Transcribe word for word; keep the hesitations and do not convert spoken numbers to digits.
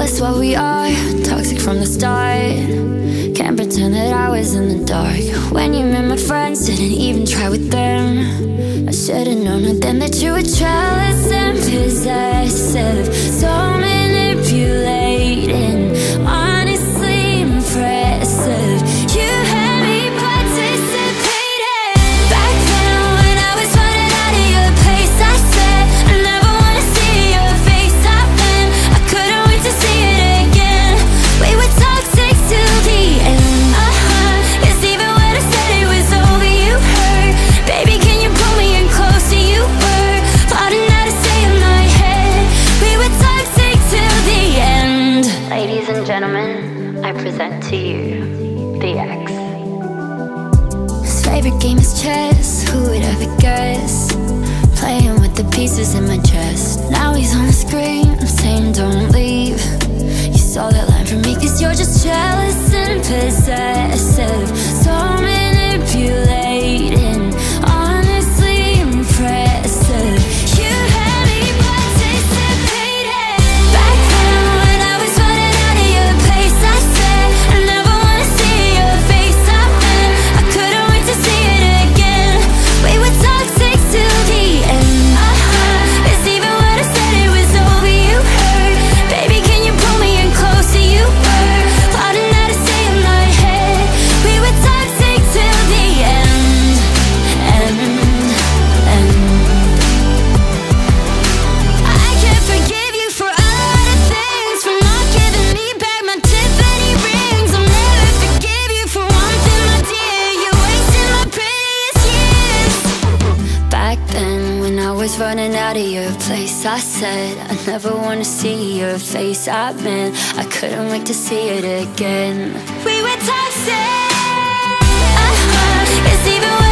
us what we are, toxic from the start. Can't pretend that I was in the dark. When you met my friends, didn't even try with them. I should've known right then that you were jealous and possessive, so manipulating, honestly impressive. You had me participating. Back then when I was running out of your place, I said I never wanna see your face. I've been, I couldn't wait to see it again. We were toxic till the end. Uh-huh, 'cause even when I said it was over, you hurt. Baby, can you pull me in closer? You were plotting how to stay in my head. We were toxic till the end. Ladies and gentlemen, I present to you the X. His favorite game is chess, who would ever guess? Playing with the pieces in my chest. Now he's on the screen, I'm saying don't leave. You saw that line from me 'cause you're just jealous and possessive, so manipulating, honestly impressive. You had me participating. Back then when I was running out of your place, I said I never wanna see your face. I've been, I couldn't wait to see it again. We were toxic till the end. Uh-huh, 'cause even when I said it was over, you hurt. Baby, can you pull me in closer? You were plotting how to stay in my head. We were toxic till the end. End, end. I can't forgive you for a lot of things, for not giving me back my Tiffany rings. I'll never forgive you for one thing, my dear. You wasted my prettiest years. Back then when I was running out of your place, I said I never wanna see your face. I meant I couldn't wait to see it again. We were toxic. Uh-huh, 'cause even when